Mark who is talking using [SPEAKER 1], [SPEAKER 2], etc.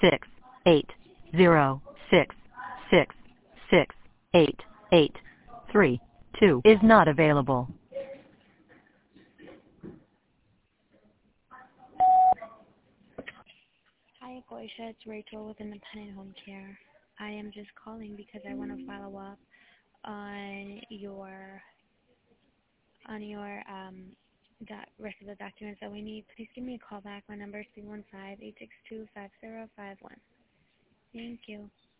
[SPEAKER 1] 68066668832 is not available.
[SPEAKER 2] Hi, Goisha. It's Rachel with Independent Home Care. I am just calling because I want to follow up on your rest of the documents that we need. Please give me a call back. My number is 315-862-5051. Thank you.